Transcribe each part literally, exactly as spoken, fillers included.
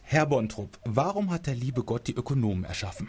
Herr Bontrop, warum hat der liebe Gott die Ökonomen erschaffen?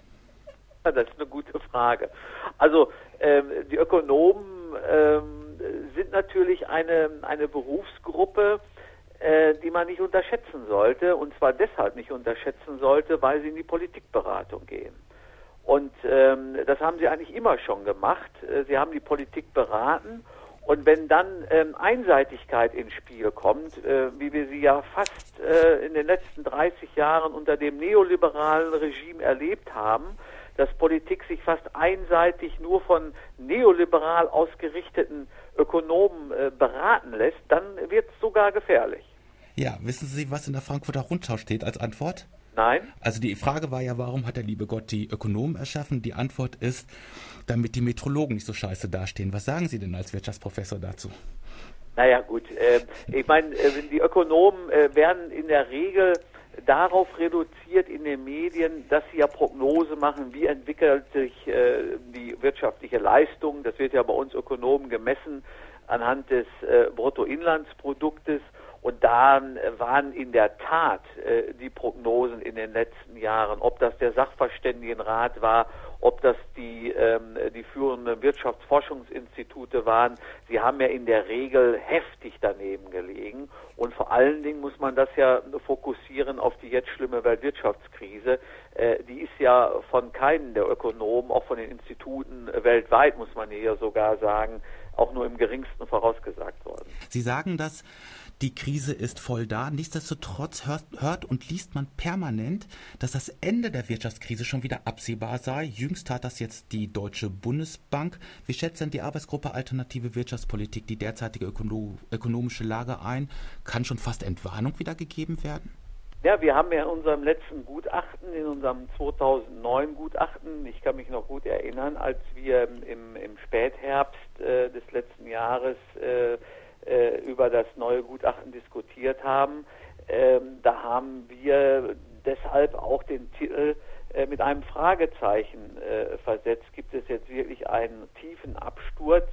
Das ist eine gute Frage. Also ähm, die Ökonomen ähm, sind natürlich eine, eine Berufsgruppe, äh, die man nicht unterschätzen sollte, und zwar deshalb nicht unterschätzen sollte, weil sie in die Politikberatung gehen. Und ähm, das haben sie eigentlich immer schon gemacht. Sie haben die Politik beraten. Und wenn dann ähm, Einseitigkeit ins Spiel kommt, äh, wie wir sie ja fast äh, in den letzten dreißig Jahren unter dem neoliberalen Regime erlebt haben, dass Politik sich fast einseitig nur von neoliberal ausgerichteten Ökonomen äh, beraten lässt, dann wird es sogar gefährlich. Ja, wissen Sie, was in der Frankfurter Rundschau steht als Antwort? Nein. Also die Frage war ja, warum hat der liebe Gott die Ökonomen erschaffen? Die Antwort ist, damit die Meteorologen nicht so scheiße dastehen. Was sagen Sie denn als Wirtschaftsprofessor dazu? Naja gut, äh, ich meine, äh, die Ökonomen äh, werden in der Regel darauf reduziert in den Medien, dass sie ja Prognose machen, wie entwickelt sich äh, die wirtschaftliche Leistung. Das wird ja bei uns Ökonomen gemessen anhand des äh, Bruttoinlandsproduktes. Und da waren in der Tat äh, die Prognosen in den letzten Jahren, ob das der Sachverständigenrat war, ob das die, ähm, die führenden Wirtschaftsforschungsinstitute waren, sie haben ja in der Regel heftig daneben gelegen. Und vor allen Dingen muss man das ja fokussieren auf die jetzt schlimme Weltwirtschaftskrise. Äh, die ist ja von keinem der Ökonomen, auch von den Instituten äh, weltweit, muss man hier sogar sagen, auch nur im geringsten vorausgesagt worden. Sie sagen das, die Krise ist voll da. Nichtsdestotrotz hört, hört und liest man permanent, dass das Ende der Wirtschaftskrise schon wieder absehbar sei. Jüngst tat das jetzt die Deutsche Bundesbank. Wie schätzt denn die Arbeitsgruppe Alternative Wirtschaftspolitik die derzeitige ökono- ökonomische Lage ein? Kann schon fast Entwarnung wieder gegeben werden? Ja, wir haben ja in unserem letzten Gutachten, in unserem zweitausendneun Gutachten, ich kann mich noch gut erinnern, als wir im, im Spätherbst äh, des letzten Jahres äh, äh, über das neue Gutachten diskutiert haben, ähm, da haben wir deshalb auch den Titel äh, mit einem Fragezeichen äh, versetzt. Gibt es jetzt wirklich einen tiefen Absturz?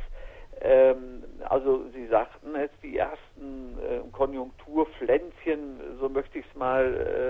Ähm, also Sie sagten es, die ersten äh, Konjunkturpflänzchen, so möchte ich es mal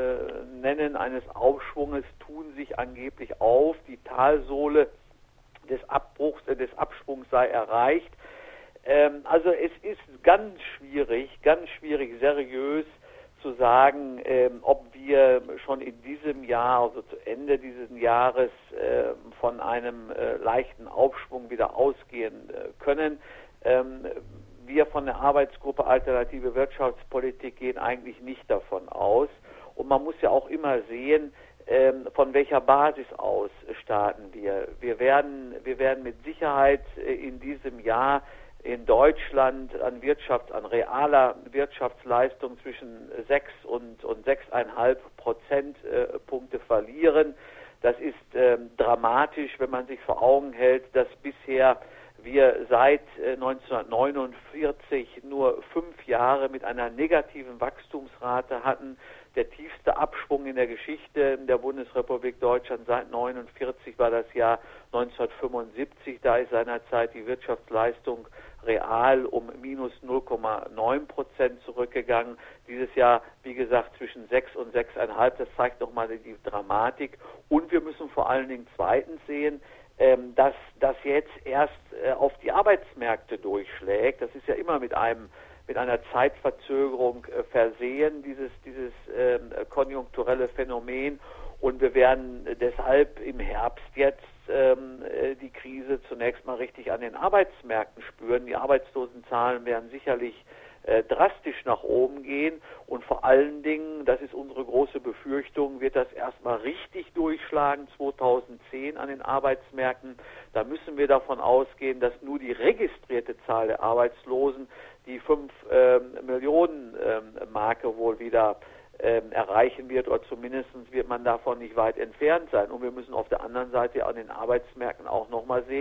äh, nennen, eines Aufschwunges tun sich angeblich auf. Die Talsohle des Abbruchs, äh, des Abschwungs sei erreicht. Ähm, also es ist ganz schwierig, ganz schwierig, seriös zu sagen, ähm, ob wir schon in diesem Jahr, also zu Ende dieses Jahres, äh, von einem äh, leichten Aufschwung wieder ausgehen äh, können. Ähm, wir von der Arbeitsgruppe Alternative Wirtschaftspolitik gehen eigentlich nicht davon aus. Und man muss ja auch immer sehen, ähm, von welcher Basis aus starten wir. Wir werden, wir werden mit Sicherheit äh, in diesem Jahr in Deutschland an Wirtschaft, an realer Wirtschaftsleistung zwischen sechs und, und sechs Komma fünf Prozentpunkte verlieren. Das ist ähm, dramatisch, wenn man sich vor Augen hält, dass bisher wir seit äh, neunzehnhundertneunundvierzig nur fünf Jahre mit einer negativen Wachstumsrate hatten. Der tiefste Abschwung in der Geschichte der Bundesrepublik Deutschland seit neunundvierzig war das Jahr neunzehnhundertfünfundsiebzig. Da ist seinerzeit die Wirtschaftsleistung real um minus null Komma neun Prozent zurückgegangen. Dieses Jahr, wie gesagt, zwischen sechs und sechs Komma fünf. Das zeigt nochmal die Dramatik. Und wir müssen vor allen Dingen zweitens sehen, ähm, dass das jetzt erst äh, auf die Arbeitsmärkte durchschlägt. Das ist ja immer mit einem mit einer Zeitverzögerung äh, versehen, dieses, dieses äh, konjunkturelle Phänomen. Und wir werden deshalb im Herbst jetzt ähm, die Krise zunächst mal richtig an den Arbeitsmärkten spüren. Die Arbeitslosenzahlen werden sicherlich äh, drastisch nach oben gehen. Und vor allen Dingen, das ist unsere große Befürchtung, wird das erstmal richtig durchschlagen zweitausendzehn an den Arbeitsmärkten. Da müssen wir davon ausgehen, dass nur die registrierte Zahl der Arbeitslosen die fünf ähm, Millionen ähm, Marke wohl wieder ähm, erreichen wird, oder zumindest wird man davon nicht weit entfernt sein. Und wir müssen auf der anderen Seite an den Arbeitsmärkten auch nochmal sehen,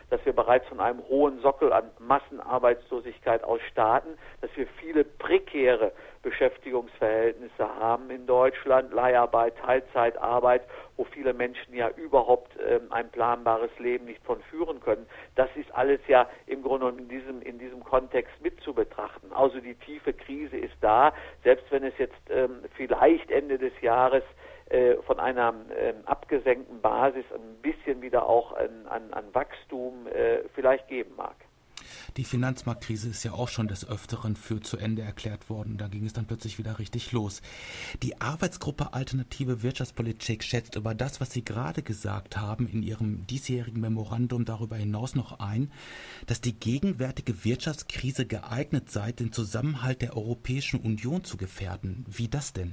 dass wir bereits von einem hohen Sockel an Massenarbeitslosigkeit aus starten, dass wir viele prekäre Beschäftigungsverhältnisse haben in Deutschland, Leiharbeit, Teilzeitarbeit, wo viele Menschen ja überhaupt ähm, ein planbares Leben nicht von führen können. Das ist alles ja im Grunde in diesem, in diesem Kontext mit zu betrachten. Also die tiefe Krise ist da, selbst wenn es jetzt ähm, vielleicht Ende des Jahres äh, von einer ähm, abgesenkten Basis ein bisschen wieder auch an, an, an Wachstum äh, vielleicht geben mag. Die Finanzmarktkrise ist ja auch schon des Öfteren für zu Ende erklärt worden. Da ging es dann plötzlich wieder richtig los. Die Arbeitsgruppe Alternative Wirtschaftspolitik schätzt über das, was Sie gerade gesagt haben, in Ihrem diesjährigen Memorandum darüber hinaus noch ein, dass die gegenwärtige Wirtschaftskrise geeignet sei, den Zusammenhalt der Europäischen Union zu gefährden. Wie das denn?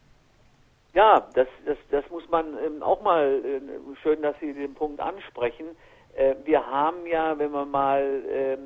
Ja, das, das, das muss man ähm, auch mal, äh, schön, dass Sie den Punkt ansprechen. Wir haben ja, wenn wir mal ähm,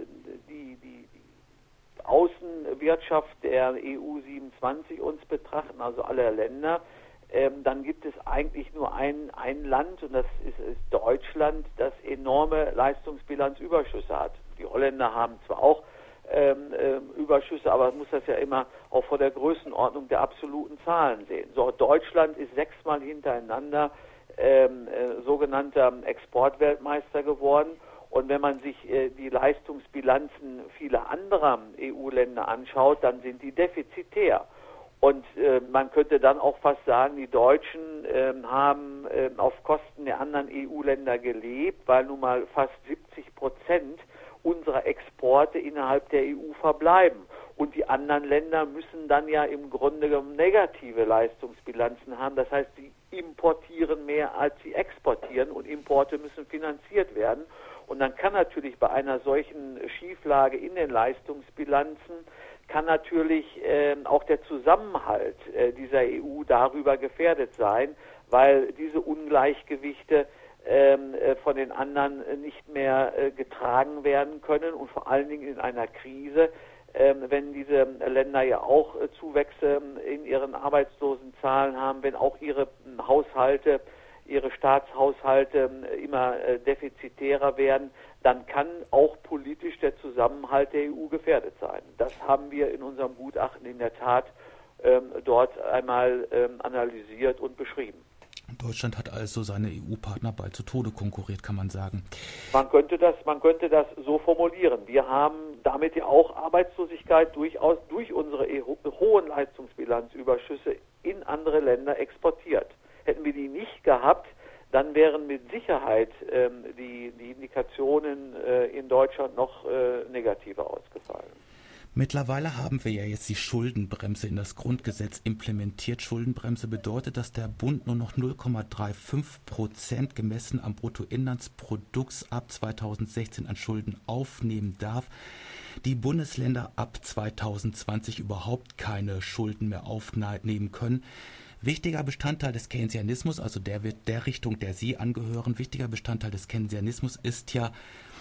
die, die, die Außenwirtschaft der E U siebenundzwanzig uns betrachten, also alle Länder, ähm, dann gibt es eigentlich nur ein, ein Land, und das ist, ist Deutschland, das enorme Leistungsbilanzüberschüsse hat. Die Holländer haben zwar auch ähm, äh, Überschüsse, aber man muss das ja immer auch vor der Größenordnung der absoluten Zahlen sehen. So, Deutschland ist sechsmal hintereinander Ähm, äh, sogenannter Exportweltmeister geworden. Und wenn man sich äh, die Leistungsbilanzen vieler anderer E U-Länder anschaut, dann sind die defizitär. Und äh, man könnte dann auch fast sagen, die Deutschen äh, haben äh, auf Kosten der anderen E U-Länder gelebt, weil nun mal fast siebzig Prozent unserer Exporte innerhalb der E U verbleiben. Und die anderen Länder müssen dann ja im Grunde genommen negative Leistungsbilanzen haben. Das heißt, sie importieren mehr, als sie exportieren, und Importe müssen finanziert werden. Und dann kann natürlich bei einer solchen Schieflage in den Leistungsbilanzen, kann natürlich äh, auch der Zusammenhalt äh, dieser E U darüber gefährdet sein, weil diese Ungleichgewichte ähm, äh, von den anderen äh, nicht mehr äh, getragen werden können, und vor allen Dingen in einer Krise, Ähm, wenn diese Länder ja auch äh, Zuwächse in ihren Arbeitslosenzahlen haben, wenn auch ihre äh, Haushalte, ihre Staatshaushalte äh, immer äh, defizitärer werden, dann kann auch politisch der Zusammenhalt der E U gefährdet sein. Das haben wir in unserem Gutachten in der Tat ähm, dort einmal ähm, analysiert und beschrieben. Deutschland hat also seine E U-Partner bald zu Tode konkurriert, kann man sagen. Man könnte das, man könnte das so formulieren. Wir haben damit ja auch Arbeitslosigkeit durchaus durch unsere hohen Leistungsbilanzüberschüsse in andere Länder exportiert. Hätten wir die nicht gehabt, dann wären mit Sicherheit ähm, die, die Indikationen äh, in Deutschland noch äh, negativer ausgefallen. Mittlerweile haben wir ja jetzt die Schuldenbremse in das Grundgesetz implementiert. Schuldenbremse bedeutet, dass der Bund nur noch null Komma fünfunddreißig Prozent gemessen am Bruttoinlandsprodukt ab zweitausendsechzehn an Schulden aufnehmen darf. Die Bundesländer ab zweitausendzwanzig überhaupt keine Schulden mehr aufnehmen können. Wichtiger Bestandteil des Keynesianismus, also der wird der Richtung, der Sie angehören, wichtiger Bestandteil des Keynesianismus ist ja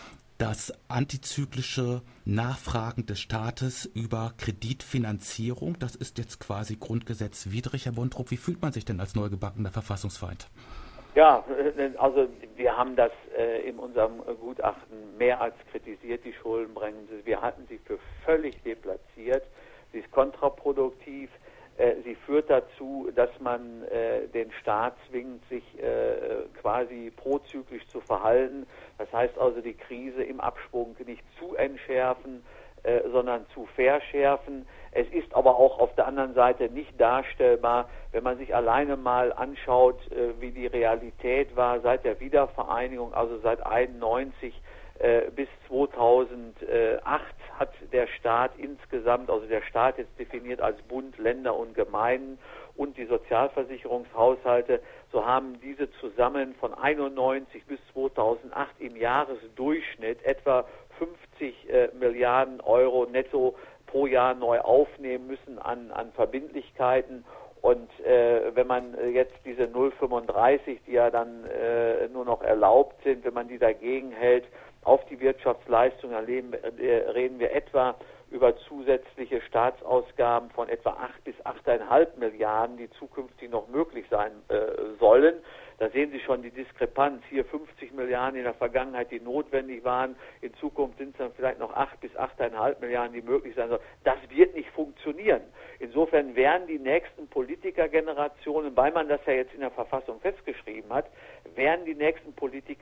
das antizyklische Nachfragen des Staates über Kreditfinanzierung. Das ist jetzt quasi grundgesetzwidrig. Herr Bontrop, wie fühlt man sich denn als neugebackener Verfassungsfeind? Ja, also wir haben das äh, in unserem Gutachten mehr als kritisiert, die Schuldenbremse. Wir halten sie für völlig deplatziert. Sie ist kontraproduktiv. Äh, sie führt dazu, dass man äh, den Staat zwingt, sich äh, quasi prozyklisch zu verhalten. Das heißt also, die Krise im Abschwung nicht zu entschärfen, äh, sondern zu verschärfen. Es ist aber auch auf der anderen Seite nicht darstellbar, wenn man sich alleine mal anschaut, äh, wie die Realität war seit der Wiedervereinigung, also seit einundneunzig äh, bis zweitausendacht hat der Staat insgesamt, also der Staat jetzt definiert als Bund, Länder und Gemeinden und die Sozialversicherungshaushalte, so haben diese zusammen von einundneunzig bis zweitausendacht im Jahresdurchschnitt etwa fünfzig äh, Milliarden Euro netto pro Jahr neu aufnehmen müssen an, an Verbindlichkeiten. Und äh, wenn man jetzt diese null Komma fünfunddreißig, die ja dann äh, nur noch erlaubt sind, wenn man die dagegen hält, auf die Wirtschaftsleistung, dann reden, äh, reden wir etwa über zusätzliche Staatsausgaben von etwa acht bis acht Komma fünf Milliarden, die zukünftig noch möglich sein äh, sollen. Da sehen Sie schon die Diskrepanz. Hier fünfzig Milliarden in der Vergangenheit, die notwendig waren. In Zukunft sind es dann vielleicht noch acht bis acht Komma fünf Milliarden, die möglich sein sollen. Das wird nicht funktionieren. Insofern werden die nächsten Politikergenerationen, weil man das ja jetzt in der Verfassung festgeschrieben hat, werden die nächsten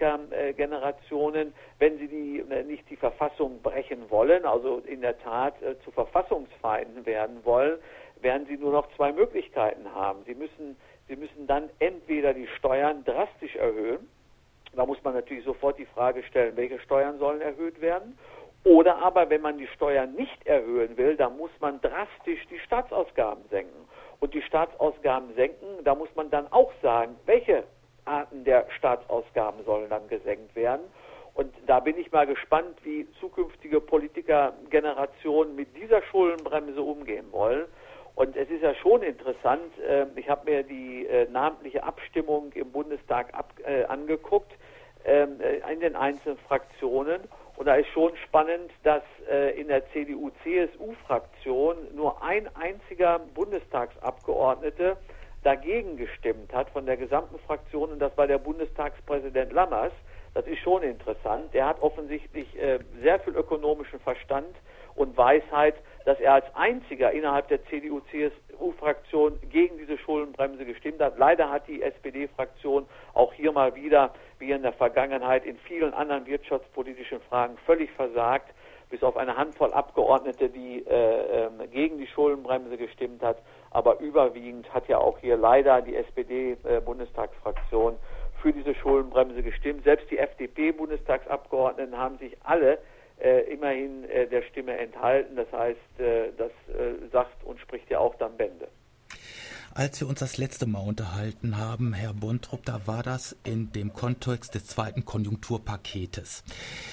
Politikergenerationen, wenn sie die, nicht die Verfassung brechen wollen, also in der Tat zu Verfassungsfeinden werden wollen, werden sie nur noch zwei Möglichkeiten haben. Sie müssen Sie müssen dann entweder die Steuern drastisch erhöhen, da muss man natürlich sofort die Frage stellen, welche Steuern sollen erhöht werden, oder aber, wenn man die Steuern nicht erhöhen will, dann muss man drastisch die Staatsausgaben senken. Und die Staatsausgaben senken, da muss man dann auch sagen, welche Arten der Staatsausgaben sollen dann gesenkt werden. Und da bin ich mal gespannt, wie zukünftige Politikergenerationen mit dieser Schuldenbremse umgehen wollen. Und es ist ja schon interessant, äh, ich habe mir die äh, namentliche Abstimmung im Bundestag ab, äh, angeguckt, äh, in den einzelnen Fraktionen. Und da ist schon spannend, dass äh, in der C D U-C S U-Fraktion nur ein einziger Bundestagsabgeordnete dagegen gestimmt hat von der gesamten Fraktion. Und das war der Bundestagspräsident Lammers. Das ist schon interessant. Der hat offensichtlich äh, sehr viel ökonomischen Verstand und Weisheit, dass er als einziger innerhalb der C D U-C S U-Fraktion gegen diese Schuldenbremse gestimmt hat. Leider hat die S P D-Fraktion auch hier mal wieder, wie in der Vergangenheit, in vielen anderen wirtschaftspolitischen Fragen völlig versagt, bis auf eine Handvoll Abgeordnete, die äh, äh, gegen die Schuldenbremse gestimmt hat. Aber überwiegend hat ja auch hier leider die S P D-Bundestagsfraktion für diese Schuldenbremse gestimmt. Selbst die F D P-Bundestagsabgeordneten haben sich alle Äh, immerhin äh, der Stimme enthalten. Das heißt, äh, das äh, sagt und spricht ja auch dann Bände. Als wir uns das letzte Mal unterhalten haben, Herr Bontrop, da war das in dem Kontext des zweiten Konjunkturpaketes.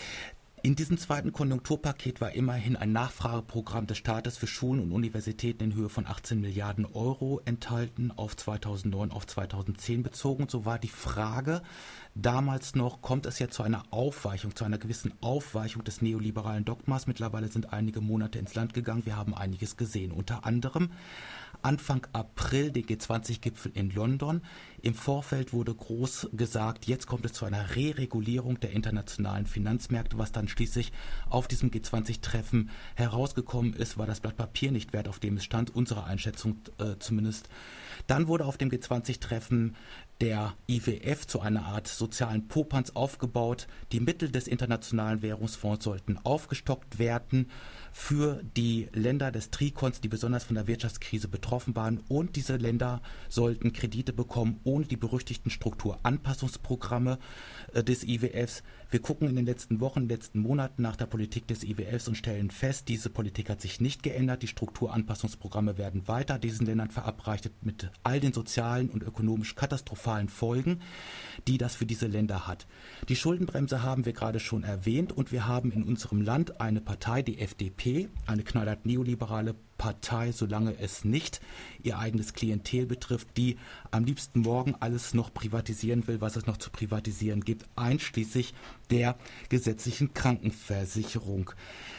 In diesem zweiten Konjunkturpaket war immerhin ein Nachfrageprogramm des Staates für Schulen und Universitäten in Höhe von achtzehn Milliarden Euro enthalten, auf zweitausendneun, auf zweitausendzehn bezogen. Und so war die Frage damals noch, kommt es jetzt zu einer Aufweichung, zu einer gewissen Aufweichung des neoliberalen Dogmas? Mittlerweile sind einige Monate ins Land gegangen, wir haben einiges gesehen. Unter anderem Anfang April den G zwanzig Gipfel in London. Im Vorfeld wurde groß gesagt, jetzt kommt es zu einer Re-Regulierung der internationalen Finanzmärkte. Was dann schließlich auf diesem G zwanzig Treffen herausgekommen ist, war das Blatt Papier nicht wert, auf dem es stand, unsere Einschätzung äh, zumindest. Dann wurde auf dem G zwanzig Treffen der I W F zu einer Art sozialen Popanz aufgebaut. Die Mittel des Internationalen Währungsfonds sollten aufgestockt werden für die Länder des Trikons, die besonders von der Wirtschaftskrise betroffen waren. Und diese Länder sollten Kredite bekommen ohne die berüchtigten Strukturanpassungsprogramme äh, des I W Fs. Wir gucken in den letzten Wochen, in den letzten Monaten nach der Politik des I W Fs und stellen fest, diese Politik hat sich nicht geändert. Die Strukturanpassungsprogramme werden weiter diesen Ländern verabreicht mit all den sozialen und ökonomisch katastrophalen Folgen, die das für diese Länder hat. Die Schuldenbremse haben wir gerade schon erwähnt und wir haben in unserem Land eine Partei, die F D P, eine knallhart neoliberale Partei, solange es nicht ihr eigenes Klientel betrifft, die am liebsten morgen alles noch privatisieren will, was es noch zu privatisieren gibt, einschließlich der gesetzlichen Krankenversicherung.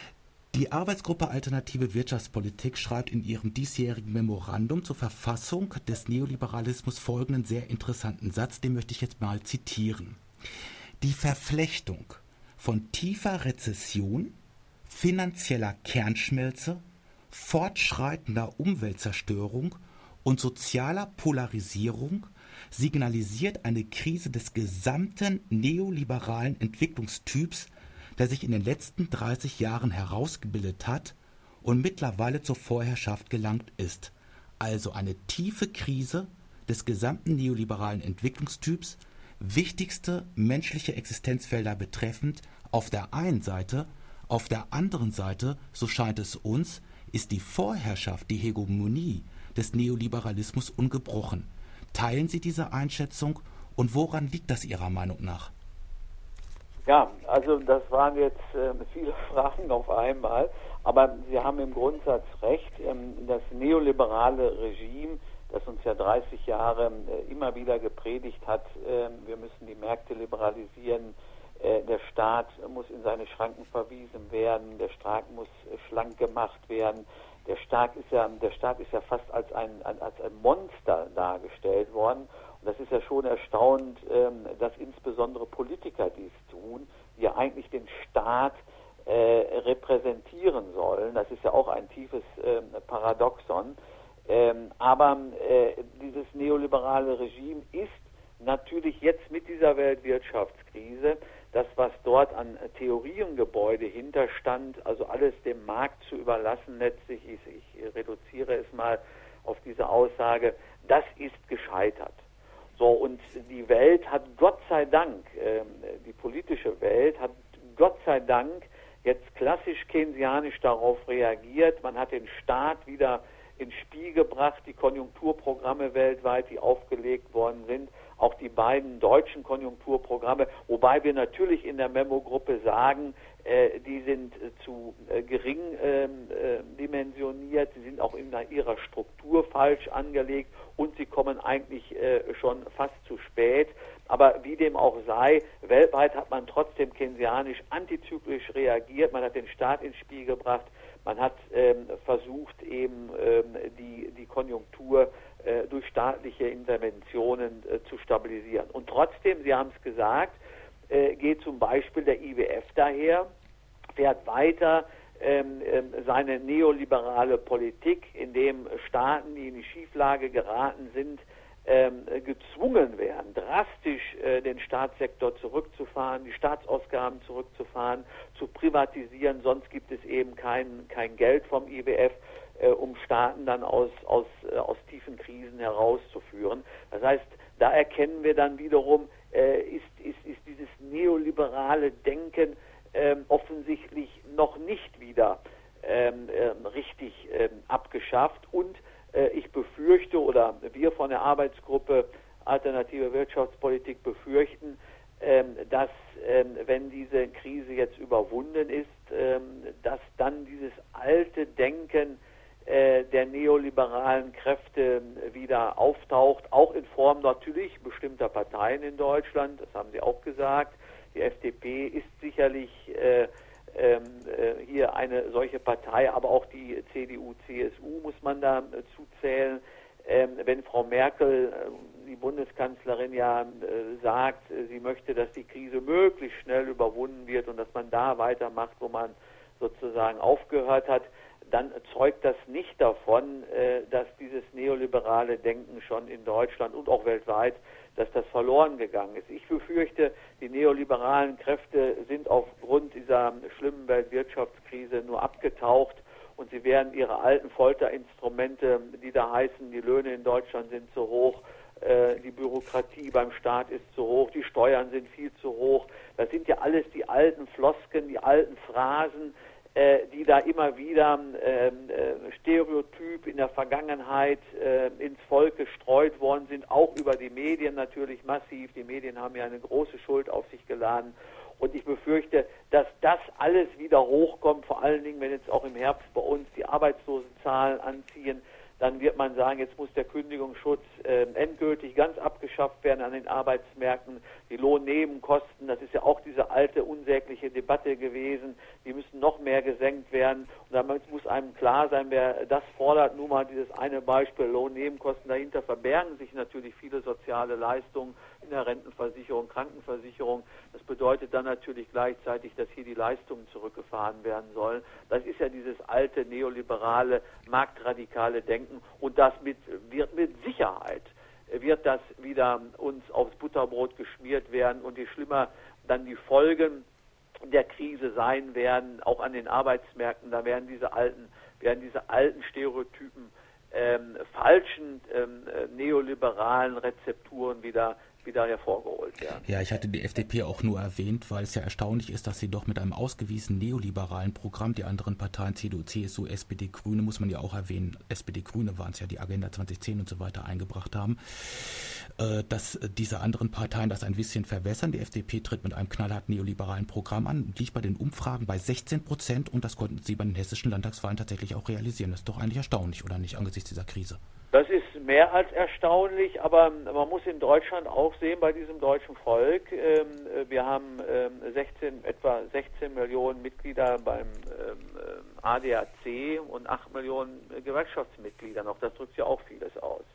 Die Arbeitsgruppe Alternative Wirtschaftspolitik schreibt in ihrem diesjährigen Memorandum zur Verfassung des Neoliberalismus folgenden sehr interessanten Satz, den möchte ich jetzt mal zitieren. Die Verflechtung von tiefer Rezession, finanzieller Kernschmelze, fortschreitender Umweltzerstörung und sozialer Polarisierung signalisiert eine Krise des gesamten neoliberalen Entwicklungstyps, der sich in den letzten dreißig Jahren herausgebildet hat und mittlerweile zur Vorherrschaft gelangt ist. Also eine tiefe Krise des gesamten neoliberalen Entwicklungstyps, wichtigste menschliche Existenzfelder betreffend, auf der einen Seite, auf der anderen Seite, so scheint es uns, ist die Vorherrschaft, die Hegemonie des Neoliberalismus ungebrochen. Teilen Sie diese Einschätzung und woran liegt das Ihrer Meinung nach? Ja, also das waren jetzt äh, viele Fragen auf einmal, aber Sie haben im Grundsatz recht. Ähm, das neoliberale Regime, das uns ja dreißig Jahre äh, immer wieder gepredigt hat, äh, wir müssen die Märkte liberalisieren, äh, der Staat muss in seine Schranken verwiesen werden, der Staat muss äh, schlank gemacht werden. Der Staat ist ja, der Staat ist ja fast als ein, als ein Monster dargestellt worden. Und das ist ja schon erstaunlich, ähm, dass insbesondere Politiker dies tun, die ja eigentlich den Staat äh, repräsentieren sollen. Das ist ja auch ein tiefes äh, Paradoxon. Ähm, aber äh, dieses neoliberale Regime ist natürlich jetzt mit dieser Weltwirtschaftskrise, das, was dort an Theoriengebäude hinterstand, also alles dem Markt zu überlassen, letztlich, ich, ich reduziere es mal auf diese Aussage, das ist gescheitert. So, und die Welt hat Gott sei Dank, äh, die politische Welt hat Gott sei Dank jetzt klassisch keynesianisch darauf reagiert. Man hat den Staat wieder ins Spiel gebracht, die Konjunkturprogramme weltweit, die aufgelegt worden sind, auch die beiden deutschen Konjunkturprogramme, wobei wir natürlich in der Memo-Gruppe sagen, äh, die sind äh, zu äh, gering äh, äh, dimensioniert, sie sind auch in ihrer Struktur falsch angelegt und sie kommen eigentlich äh, schon fast zu spät. Aber wie dem auch sei, weltweit hat man trotzdem keynesianisch antizyklisch reagiert, man hat den Staat ins Spiel gebracht, man hat ähm, versucht, eben ähm, die, die Konjunktur äh, durch staatliche Interventionen äh, zu stabilisieren. Und trotzdem, Sie haben es gesagt, äh, geht zum Beispiel der I W F daher, fährt weiter ähm, äh, seine neoliberale Politik, indem Staaten, die in die Schieflage geraten sind, ähm, gezwungen werden, drastisch äh, den Staatssektor zurückzufahren, die Staatsausgaben zurückzufahren, zu privatisieren, sonst gibt es eben kein, kein Geld vom I W F, äh, um Staaten dann aus, aus, äh, aus tiefen Krisen herauszuführen. Das heißt, da erkennen wir dann wiederum, äh, ist, ist, ist dieses neoliberale Denken ähm, offensichtlich noch nicht wieder ähm, ähm, richtig ähm, abgeschafft und ich befürchte, oder wir von der Arbeitsgruppe Alternative Wirtschaftspolitik befürchten, dass, wenn diese Krise jetzt überwunden ist, dass dann dieses alte Denken der neoliberalen Kräfte wieder auftaucht, auch in Form natürlich bestimmter Parteien in Deutschland, das haben Sie auch gesagt. Die F D P ist sicherlich Ähm, äh, hier eine solche Partei, aber auch die C D U, C S U muss man da äh, zuzählen. Ähm, wenn Frau Merkel, äh, die Bundeskanzlerin, ja äh, sagt, äh, sie möchte, dass die Krise möglichst schnell überwunden wird und dass man da weitermacht, wo man sozusagen aufgehört hat, dann zeugt das nicht davon, äh, dass dieses neoliberale Denken schon in Deutschland und auch weltweit, dass das verloren gegangen ist. Ich befürchte, die neoliberalen Kräfte sind aufgrund dieser schlimmen Weltwirtschaftskrise nur abgetaucht und sie werden ihre alten Folterinstrumente, die da heißen, die Löhne in Deutschland sind zu hoch, äh, die Bürokratie beim Staat ist zu hoch, die Steuern sind viel zu hoch. Das sind ja alles die alten Flosken, die alten Phrasen, äh, die da immer wieder äh, äh, stereotyp in der Vergangenheit äh, ins Volk gestreut worden sind, auch über die Medien natürlich massiv. Die Medien haben ja eine große Schuld auf sich geladen. Und ich befürchte, dass das alles wieder hochkommt, vor allen Dingen, wenn jetzt auch im Herbst bei uns die Arbeitslosenzahlen anziehen, dann wird man sagen, jetzt muss der Kündigungsschutz äh, endgültig ganz abgeschafft werden an den Arbeitsmärkten. Die Lohnnebenkosten, das ist ja auch diese alte, unsägliche Debatte gewesen, die müssen noch mehr gesenkt werden. Und damit muss einem klar sein, wer das fordert, nur mal dieses eine Beispiel Lohnnebenkosten, dahinter verbergen sich natürlich viele soziale Leistungen in der Rentenversicherung, Krankenversicherung. Das bedeutet dann natürlich gleichzeitig, dass hier die Leistungen zurückgefahren werden sollen. Das ist ja dieses alte, neoliberale, marktradikale Denken. Und das mit, wird mit Sicherheit, wird das wieder uns aufs Butterbrot geschmiert werden und je schlimmer dann die Folgen der Krise sein werden, auch an den Arbeitsmärkten, da werden diese alten, werden diese alten Stereotypen, ähm, falschen ähm, neoliberalen Rezepturen wieder wieder hervorgeholt werden. Ja, ich hatte die F D P auch nur erwähnt, weil es ja erstaunlich ist, dass sie doch mit einem ausgewiesen neoliberalen Programm, die anderen Parteien, C D U, C S U, S P D, Grüne, muss man ja auch erwähnen, S P D, Grüne waren es ja, die Agenda zwanzig zehn und so weiter eingebracht haben, äh, dass diese anderen Parteien das ein bisschen verwässern. Die F D P tritt mit einem knallharten neoliberalen Programm an, liegt bei den Umfragen bei sechzehn Prozent und das konnten sie bei den hessischen Landtagswahlen tatsächlich auch realisieren. Das ist doch eigentlich erstaunlich, oder nicht, angesichts dieser Krise? Das ist mehr als erstaunlich, aber man muss in Deutschland auch sehen, bei diesem deutschen Volk, ähm, wir haben ähm, sechzehn, etwa sechzehn Millionen Mitglieder beim ähm, A D A C und acht Millionen Gewerkschaftsmitglieder noch. Das drückt ja auch vieles aus.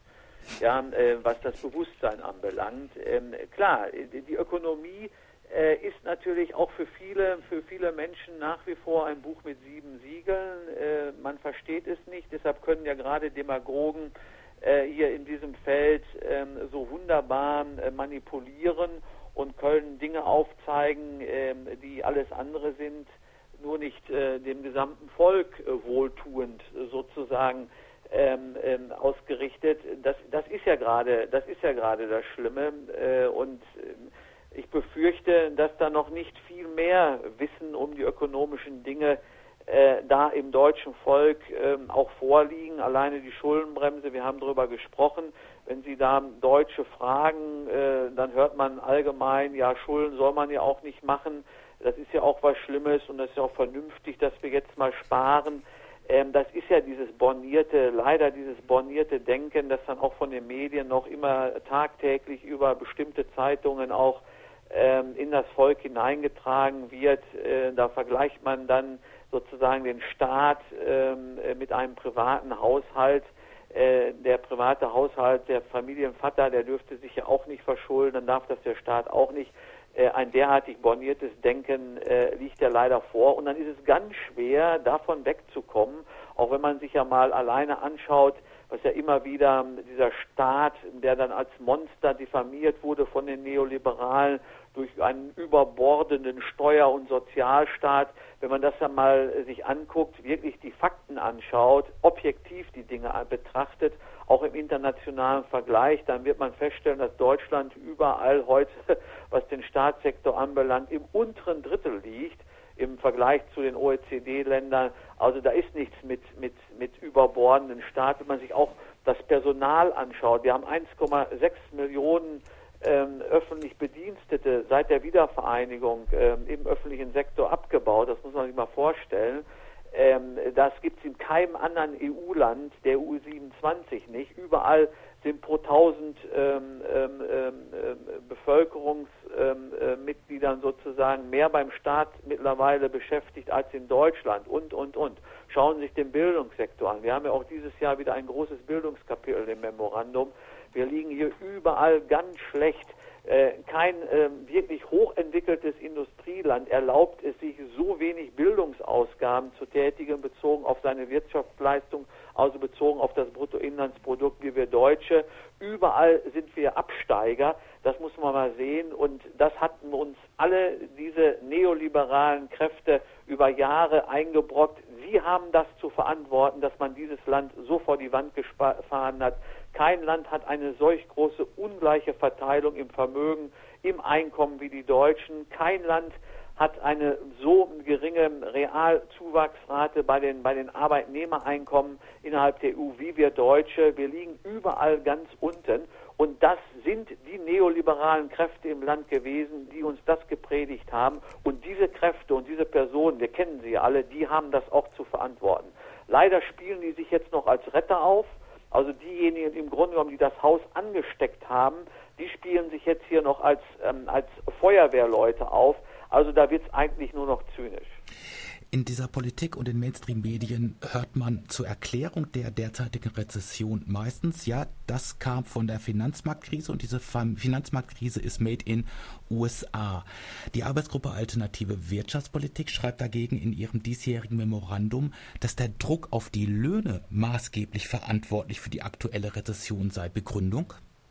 ja, äh, was das Bewusstsein anbelangt. Ähm, klar, die Ökonomie äh, ist natürlich auch für viele, für viele Menschen nach wie vor ein Buch mit sieben Siegeln. Äh, man versteht es nicht, deshalb können ja gerade Demagogen äh, hier in diesem Feld äh, so wunderbar äh, manipulieren und können Dinge aufzeigen, äh, die alles andere sind, nur nicht äh, dem gesamten Volk äh, wohltuend äh, sozusagen ähm, ähm, ausgerichtet. Das, das ist ja gerade, das ist ja gerade das Schlimme äh, und äh, ich befürchte, dass da noch nicht viel mehr Wissen um die ökonomischen Dinge äh, da im deutschen Volk äh, auch vorliegen. Alleine die Schuldenbremse, wir haben darüber gesprochen. Wenn Sie da Deutsche fragen, äh, dann hört man allgemein, ja, Schulden soll man ja auch nicht machen. Das ist ja auch was Schlimmes und das ist ja auch vernünftig, dass wir jetzt mal sparen. Ähm, das ist ja dieses bornierte, leider dieses bornierte Denken, das dann auch von den Medien noch immer tagtäglich über bestimmte Zeitungen auch ähm, in das Volk hineingetragen wird. Äh, da vergleicht man dann sozusagen den Staat ähm, mit einem privaten Haushalt. Äh, der private Haushalt, der Familienvater, der dürfte sich ja auch nicht verschulden, dann darf das der Staat auch nicht. Ein derartig borniertes Denken äh, liegt ja leider vor. Und dann ist es ganz schwer, davon wegzukommen, auch wenn man sich ja mal alleine anschaut, was ja immer wieder dieser Staat, der dann als Monster diffamiert wurde von den Neoliberalen durch einen überbordenden Steuer- und Sozialstaat, wenn man das dann mal sich anguckt, wirklich die Fakten anschaut, objektiv die Dinge betrachtet, auch im internationalen Vergleich, dann wird man feststellen, dass Deutschland überall heute, was den Staatssektor anbelangt, im unteren Drittel liegt im Vergleich zu den O E C D-Ländern. Also da ist nichts mit, mit, mit überbordenden Staat. Wenn man sich auch das Personal anschaut, wir haben eins Komma sechs Millionen ähm, öffentlich Bedienstete seit der Wiedervereinigung ähm, im öffentlichen Sektor abgebaut. Das muss man sich mal vorstellen. Ähm, das gibt es in keinem anderen E U-Land, der E U siebenundzwanzig nicht. Überall sind pro tausend ähm, ähm, ähm, Bevölkerungsmitgliedern ähm, äh, sozusagen mehr beim Staat mittlerweile beschäftigt als in Deutschland und, und, und. Schauen Sie sich den Bildungssektor an. Wir haben ja auch dieses Jahr wieder ein großes Bildungskapitel im Memorandum. Wir liegen hier überall ganz schlecht. Äh, kein äh, wirklich hochentwickeltes Industrieland erlaubt es sich, so wenig Bildungsausgaben zu tätigen, bezogen auf seine Wirtschaftsleistung, also bezogen auf das Bruttoinlandsprodukt, wie wir Deutsche. Überall sind wir Absteiger, das muss man mal sehen. Und das hatten uns alle diese neoliberalen Kräfte über Jahre eingebrockt. Sie haben das zu verantworten, dass man dieses Land so vor die Wand gefahren hat. Kein Land hat eine solch große ungleiche Verteilung im Vermögen, im Einkommen wie die Deutschen. Kein Land hat eine so geringe Realzuwachsrate bei den, bei den Arbeitnehmereinkommen innerhalb der E U wie wir Deutsche. Wir liegen überall ganz unten. Und das sind die neoliberalen Kräfte im Land gewesen, die uns das gepredigt haben. Und diese Kräfte und diese Personen, wir kennen sie alle, die haben das auch zu verantworten. Leider spielen die sich jetzt noch als Retter auf. Also diejenigen im Grunde genommen, die das Haus angesteckt haben, die spielen sich jetzt hier noch als, ähm, als Feuerwehrleute auf. Also da wird es eigentlich nur noch zynisch. In dieser Politik und den Mainstream-Medien hört man zur Erklärung der derzeitigen Rezession meistens, ja, das kam von der Finanzmarktkrise und diese Finanzmarktkrise ist made in U S A. Die Arbeitsgruppe Alternative Wirtschaftspolitik schreibt dagegen in ihrem diesjährigen Memorandum, dass der Druck auf die Löhne maßgeblich verantwortlich für die aktuelle Rezession sei. Begründung?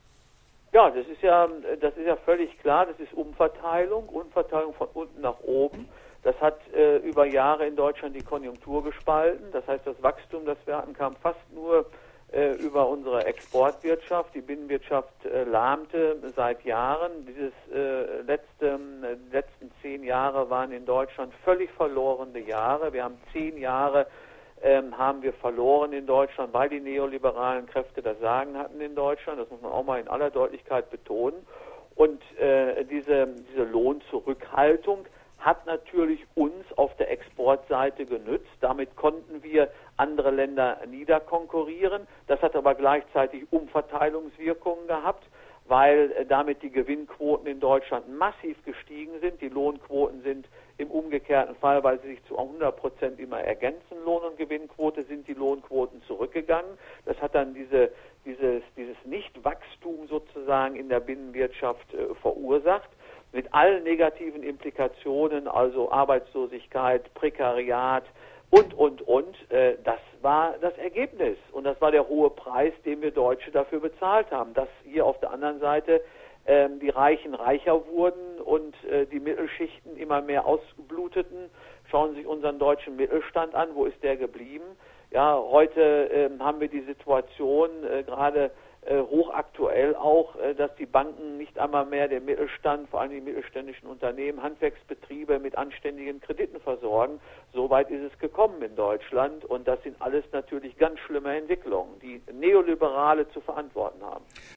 Ja, das ist ja, das ist ja völlig klar, das ist Umverteilung, Umverteilung von unten nach oben. Das hat äh, über Jahre in Deutschland die Konjunktur gespalten. Das heißt, das Wachstum, das wir hatten, kam fast nur äh, über unsere Exportwirtschaft. Die Binnenwirtschaft äh, lahmte seit Jahren. Dieses äh, letzte, äh, die letzten zehn Jahre waren in Deutschland völlig verlorene Jahre. Wir haben zehn Jahre ähm, haben wir verloren in Deutschland, weil die neoliberalen Kräfte das Sagen hatten in Deutschland. Das muss man auch mal in aller Deutlichkeit betonen. Und äh, diese, diese Lohnzurückhaltung hat natürlich uns auf der Exportseite genützt. Damit konnten wir andere Länder niederkonkurrieren. Das hat aber gleichzeitig Umverteilungswirkungen gehabt, weil damit die Gewinnquoten in Deutschland massiv gestiegen sind. Die Lohnquoten sind im umgekehrten Fall, weil sie sich zu hundert Prozent immer ergänzen, Lohn- und Gewinnquote, sind die Lohnquoten zurückgegangen. Das hat dann diese, dieses, dieses Nichtwachstum sozusagen in der Binnenwirtschaft äh, verursacht, mit allen negativen Implikationen, also Arbeitslosigkeit, Prekariat und, und, und. Äh, das war das Ergebnis und das war der hohe Preis, den wir Deutsche dafür bezahlt haben, dass hier auf der anderen Seite äh, die Reichen reicher wurden und äh, die Mittelschichten immer mehr ausbluteten. Schauen Sie sich unseren deutschen Mittelstand an, wo ist der geblieben? Ja, heute äh, haben wir die Situation, äh, gerade äh, hochaktuell auch, äh, dass die Banken nicht einmal mehr den Mittelstand, vor allem die mittelständischen Unternehmen, Handwerksbetriebe mit anständigen Krediten versorgen. So weit ist es gekommen in Deutschland und das sind alles natürlich ganz schlimme Entwicklungen, die Neoliberale zu verantworten haben.